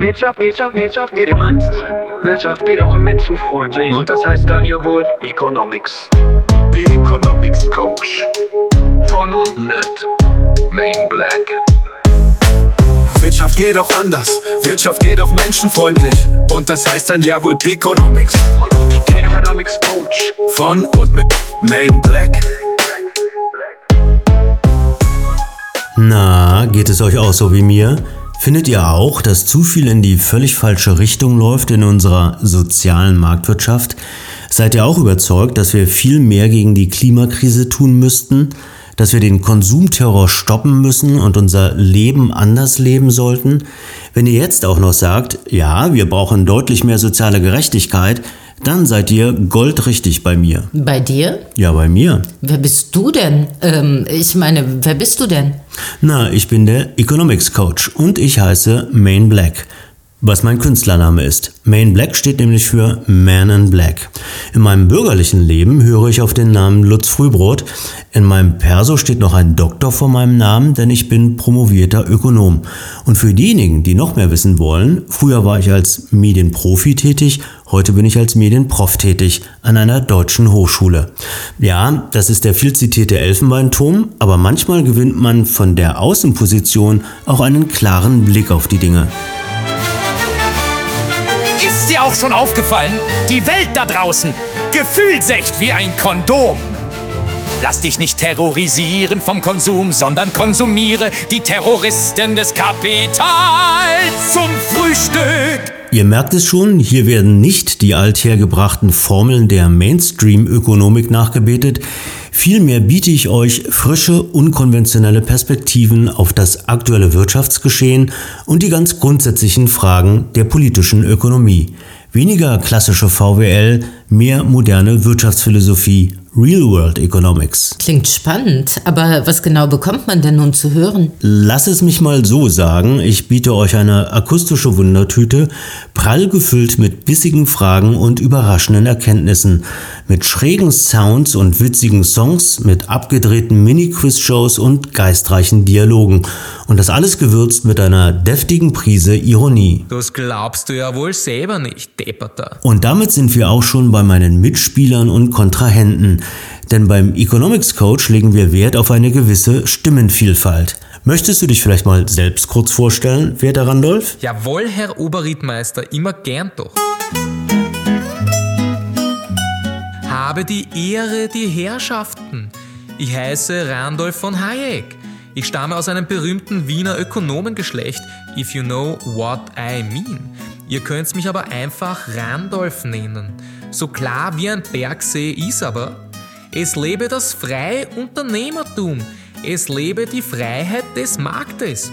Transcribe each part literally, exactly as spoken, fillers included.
Wirtschaft, Wirtschaft, Wirtschaft, geht im Einzelnen. Wirtschaft geht auch menschenfreundlich. Und das heißt dann ihr Wort Economics. The Economics Coach. Von und mit Main Black. Wirtschaft geht auch anders. Wirtschaft geht auch menschenfreundlich. Und das heißt dann ja wohl Economics. The Economics Coach. Von und mit Main Black. Na, geht es euch auch so wie mir? Findet ihr auch, dass zu viel in die völlig falsche Richtung läuft in unserer sozialen Marktwirtschaft? Seid ihr auch überzeugt, dass wir viel mehr gegen die Klimakrise tun müssten? Dass wir den Konsumterror stoppen müssen und unser Leben anders leben sollten? Wenn ihr jetzt auch noch sagt, ja, wir brauchen deutlich mehr soziale Gerechtigkeit, dann seid ihr goldrichtig bei mir. Bei dir? Ja, bei mir. Wer bist du denn? Ähm, ich meine, wer bist du denn? Na, ich bin der Economics Coach und ich heiße Main Black, was mein Künstlername ist. Main Black steht nämlich für Man in Black. In meinem bürgerlichen Leben höre ich auf den Namen Lutz Frühbrot. In meinem Perso steht noch ein Doktor vor meinem Namen, denn ich bin promovierter Ökonom. Und für diejenigen, die noch mehr wissen wollen, früher war ich als Medienprofi tätig, heute bin ich als Medienprof tätig an einer deutschen Hochschule. Ja, das ist der viel zitierte Elfenbeinturm, aber manchmal gewinnt man von der Außenposition auch einen klaren Blick auf die Dinge. Ist dir auch schon aufgefallen? Die Welt da draußen gefühlt echt wie ein Kondom. Lass dich nicht terrorisieren vom Konsum, sondern konsumiere die Terroristen des Kapitals zum Frühstück. Ihr merkt es schon, hier werden nicht die althergebrachten Formeln der Mainstream-Ökonomik nachgebetet. Vielmehr biete ich euch frische, unkonventionelle Perspektiven auf das aktuelle Wirtschaftsgeschehen und die ganz grundsätzlichen Fragen der politischen Ökonomie. Weniger klassische V W L, mehr moderne Wirtschaftsphilosophie, Real-World Economics. Klingt spannend, aber was genau bekommt man denn nun zu hören? Lass es mich mal so sagen, ich biete euch eine akustische Wundertüte, prall gefüllt mit bissigen Fragen und überraschenden Erkenntnissen, mit schrägen Sounds und witzigen Songs, mit abgedrehten Mini-Quiz-Shows und geistreichen Dialogen. Und das alles gewürzt mit einer deftigen Prise Ironie. Das glaubst du ja wohl selber nicht, Depperter. Und damit sind wir auch schon bei meinen Mitspielern und Kontrahenten. Denn beim Economics Coach legen wir Wert auf eine gewisse Stimmenvielfalt. Möchtest du dich vielleicht mal selbst kurz vorstellen, werter Randolph? Jawohl, Herr Oberrittmeister, immer gern doch. Habe die Ehre, die Herrschaften. Ich heiße Randolph von Hayek. Ich stamme aus einem berühmten Wiener Ökonomengeschlecht, if you know what I mean. Ihr könnt mich aber einfach Randolph nennen. So klar wie ein Bergsee ist aber, es lebe das freie Unternehmertum, es lebe die Freiheit des Marktes.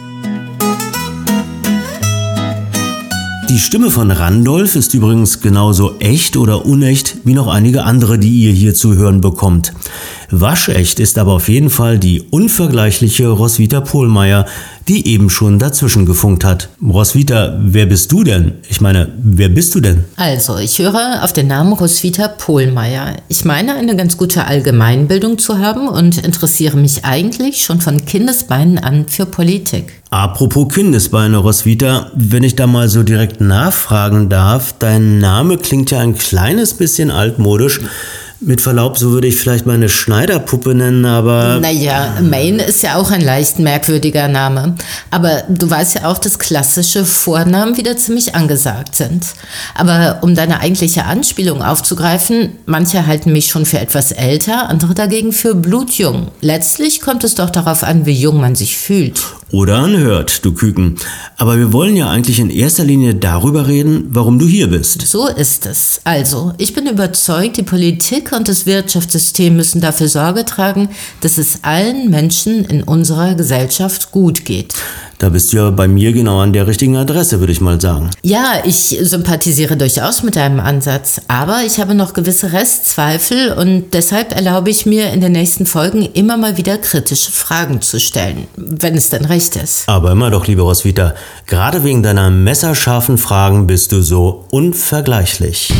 Die Stimme von Randolph ist übrigens genauso echt oder unecht wie noch einige andere, die ihr hier zu hören bekommt. Waschecht ist aber auf jeden Fall die unvergleichliche Roswitha Pohlmeier, die eben schon dazwischen gefunkt hat. Roswitha, wer bist du denn? Ich meine, wer bist du denn? Also, ich höre auf den Namen Roswitha Pohlmeier. Ich meine, eine ganz gute Allgemeinbildung zu haben und interessiere mich eigentlich schon von Kindesbeinen an für Politik. Apropos Kindesbeine, Roswitha, wenn ich da mal so direkt nachfragen darf, dein Name klingt ja ein kleines bisschen altmodisch. Mit Verlaub, so würde ich vielleicht meine Schneiderpuppe nennen, aber... Naja, Main ist ja auch ein leicht merkwürdiger Name. Aber du weißt ja auch, dass klassische Vornamen wieder ziemlich angesagt sind. Aber um deine eigentliche Anspielung aufzugreifen, manche halten mich schon für etwas älter, andere dagegen für blutjung. Letztlich kommt es doch darauf an, wie jung man sich fühlt. Oder anhört, du Küken. Aber wir wollen ja eigentlich in erster Linie darüber reden, warum du hier bist. So ist es. Also, ich bin überzeugt, die Politik und das Wirtschaftssystem müssen dafür Sorge tragen, dass es allen Menschen in unserer Gesellschaft gut geht. Da bist du ja bei mir genau an der richtigen Adresse, würde ich mal sagen. Ja, ich sympathisiere durchaus mit deinem Ansatz, aber ich habe noch gewisse Restzweifel und deshalb erlaube ich mir in den nächsten Folgen immer mal wieder kritische Fragen zu stellen, wenn es denn recht ist. Aber immer doch, liebe Roswitha, gerade wegen deiner messerscharfen Fragen bist du so unvergleichlich.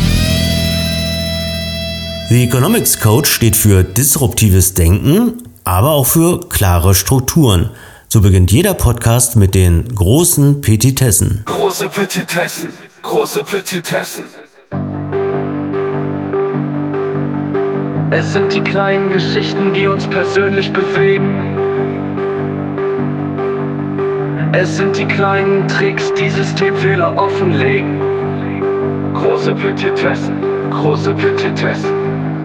The Economics Coach steht für disruptives Denken, aber auch für klare Strukturen. So beginnt jeder Podcast mit den großen Petitessen. Große Petitessen, große Petitessen. Es sind die kleinen Geschichten, die uns persönlich bewegen. Es sind die kleinen Tricks, die Systemfehler offenlegen. Große Petitessen, große Petitessen.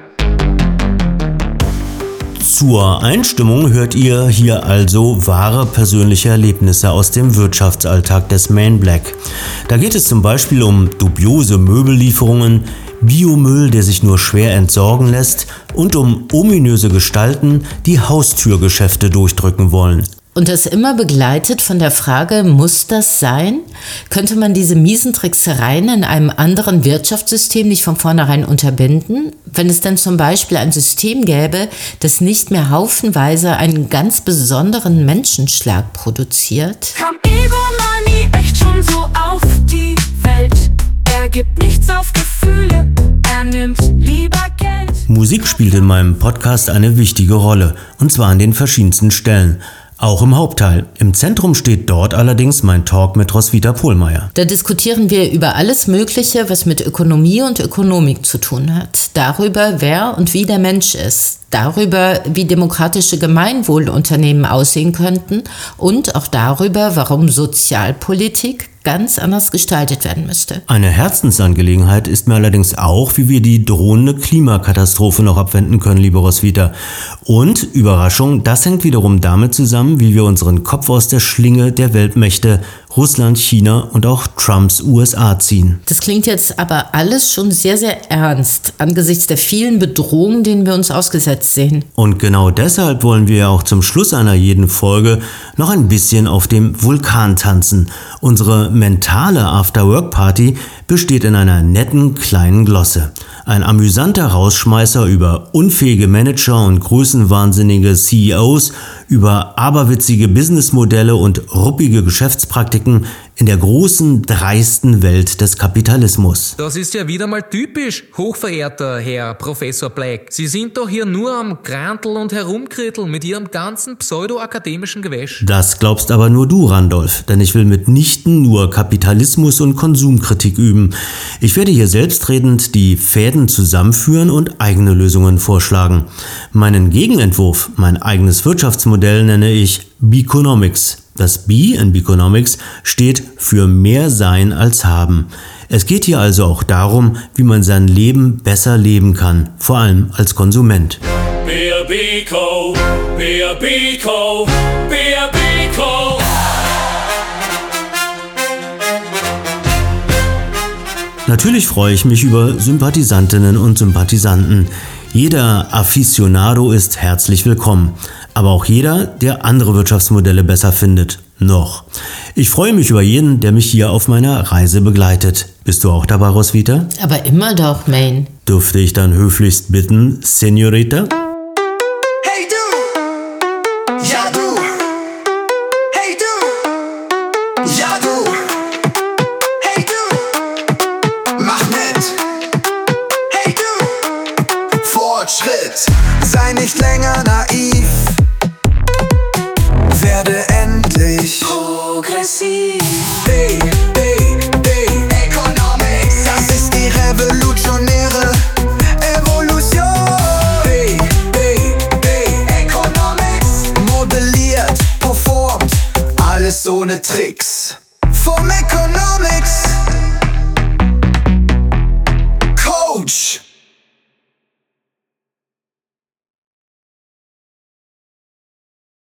Zur Einstimmung hört ihr hier also wahre persönliche Erlebnisse aus dem Wirtschaftsalltag des Man Black. Da geht es zum Beispiel um dubiose Möbellieferungen, Biomüll, der sich nur schwer entsorgen lässt, und um ominöse Gestalten, die Haustürgeschäfte durchdrücken wollen. Und das immer begleitet von der Frage, muss das sein? Könnte man diese miesen Tricksereien in einem anderen Wirtschaftssystem nicht von vornherein unterbinden? Wenn es denn zum Beispiel ein System gäbe, das nicht mehr haufenweise einen ganz besonderen Menschenschlag produziert? Kam Ego Money echt schon so auf die Welt? Er gibt nichts auf Gefühle, er nimmt lieber Geld. Musik spielt in meinem Podcast eine wichtige Rolle, und zwar an den verschiedensten Stellen. Auch im Hauptteil. Im Zentrum steht dort allerdings mein Talk mit Roswitha Pohlmeier. Da diskutieren wir über alles Mögliche, was mit Ökonomie und Ökonomik zu tun hat. Darüber, wer und wie der Mensch ist. Darüber, wie demokratische Gemeinwohlunternehmen aussehen könnten. Und auch darüber, warum Sozialpolitik ganz anders gestaltet werden müsste. Eine Herzensangelegenheit ist mir allerdings auch, wie wir die drohende Klimakatastrophe noch abwenden können, liebe Roswitha. Und, Überraschung, das hängt wiederum damit zusammen, wie wir unseren Kopf aus der Schlinge der Weltmächte Russland, China und auch Trumps U S A ziehen. Das klingt jetzt aber alles schon sehr, sehr ernst, angesichts der vielen Bedrohungen, denen wir uns ausgesetzt sehen. Und genau deshalb wollen wir ja auch zum Schluss einer jeden Folge noch ein bisschen auf dem Vulkan tanzen. Unsere mentale After-Work-Party besteht in einer netten kleinen Glosse. Ein amüsanter Rausschmeißer über unfähige Manager und größenwahnsinnige C E Os, über aberwitzige Businessmodelle und ruppige Geschäftspraktiken in der großen, dreisten Welt des Kapitalismus. Das ist ja wieder mal typisch, hochverehrter Herr Professor Black. Sie sind doch hier nur am Granteln und Herumkritteln mit Ihrem ganzen pseudo-akademischen Gewäsch. Das glaubst aber nur du, Randolph, denn ich will mitnichten nur Kapitalismus und Konsumkritik üben. Ich werde hier selbstredend die Fäden zusammenführen und eigene Lösungen vorschlagen. Meinen Gegenentwurf, mein eigenes Wirtschaftsmodell nenne ich Beconomics. Das B in Beconomics steht für mehr Sein als Haben. Es geht hier also auch darum, wie man sein Leben besser leben kann, vor allem als Konsument. Be a Beco, be a Beco, be a Beco. Natürlich freue ich mich über Sympathisantinnen und Sympathisanten. Jeder Aficionado ist herzlich willkommen, aber auch jeder, der andere Wirtschaftsmodelle besser findet. Noch. Ich freue mich über jeden, der mich hier auf meiner Reise begleitet. Bist du auch dabei, Roswitha? Aber immer doch, Maine. Dürfte ich dann höflichst bitten, Senorita?